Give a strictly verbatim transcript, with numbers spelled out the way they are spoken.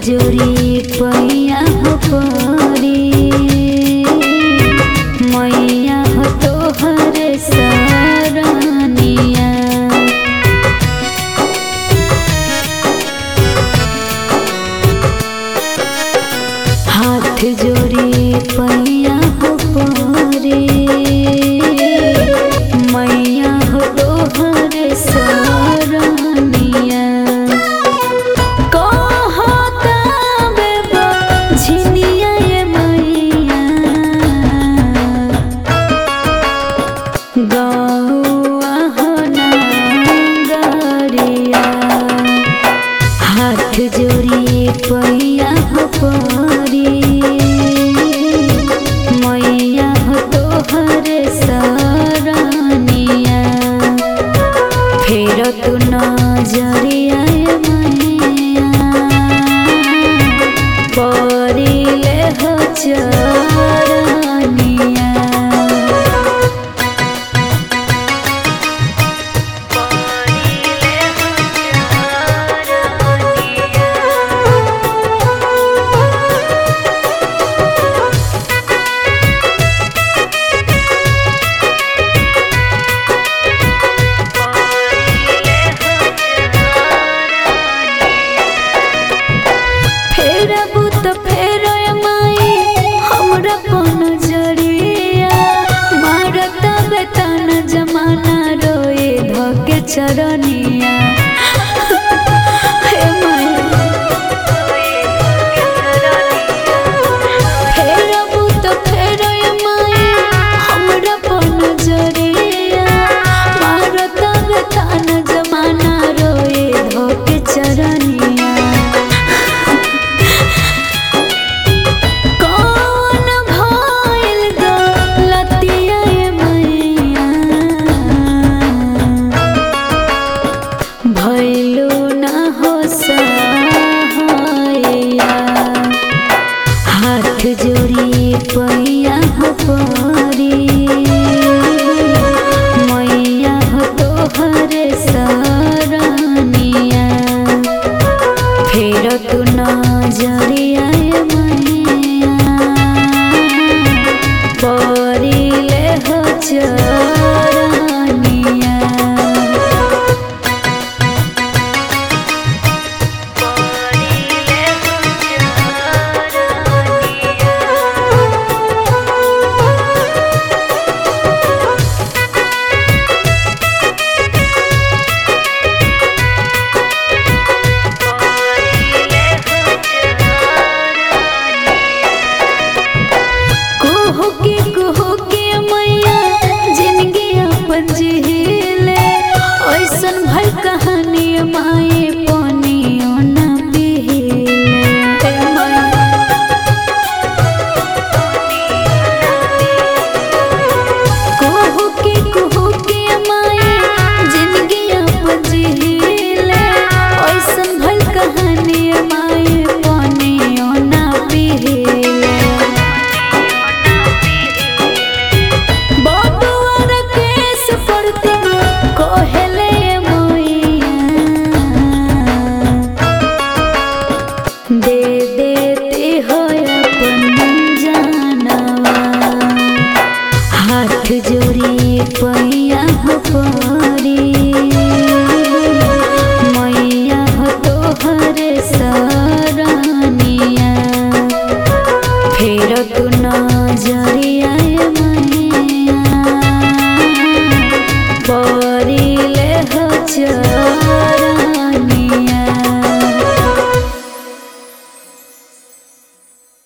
जोड़ी पैया हो परी मैया हो तोहर सरनिया। हाथ जोड़ी पैया हो परी मैया हो तोहर सरनिया। हाथ जोड़ी पैया हो परी मैया हो तोहर सरनिया। फेर तू नजरिया मैया परिले हो चरनिया। जमाना रोए धोके चरनिया हे माया फेर अबू तो फेर माया हमरा पन जरिया मारत बेतान जमाना रोए धोके चरनिया। भैलू ना हो सहाया हाथ जो